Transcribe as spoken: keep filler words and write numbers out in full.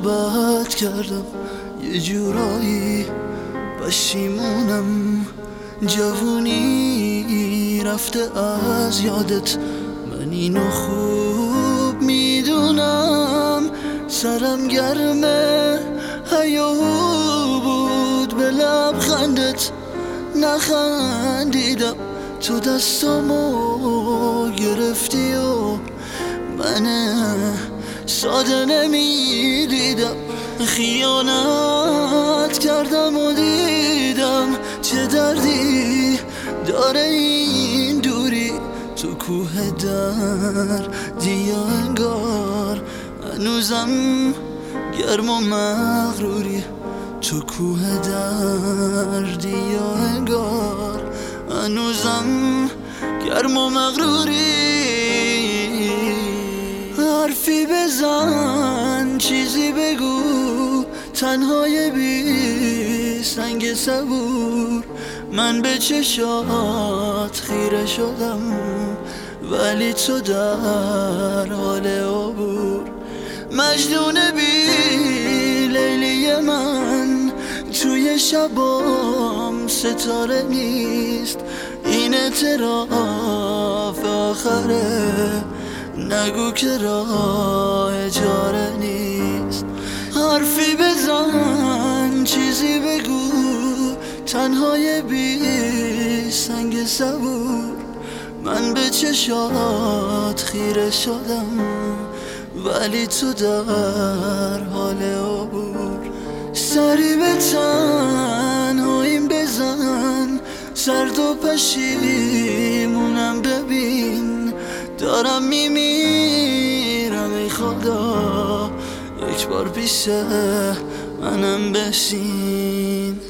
صحبت کردم یه جورایی پشیمونم، جوونی رفته از یادت، من اینو خوب میدونم. سرم گرمه هیاهو بود به لبخندت، نخندیدم تو دستامو گرفتی و من ساده نمیدیدم. خیانت کردم و دیدم چه دردی داره این دوری. تو کوه دردی یا انگار هنوزم گرم و مغروری. تو کوه دردی یا انگار هنوزم گرم و مغروری. حرفی بزن چیزی بگو، تنهای بی سنگ صبور. من به چشات خیره شدم ولی تو در حال عبور. مجنون بی لیلی من توی شبام ستاره نیست، این اعتراف آخره، نگو که راه چاره نیست. حرفی بزن چیزی بگو، تنهای بی سنگ صبور. من به چشات خیره شدم ولی تو در حال عبور. سری به تنهاییم بزن، سرد و پشیمونم ببین، دارم میمیرم ای خدا، یک بار پیش منم بشین.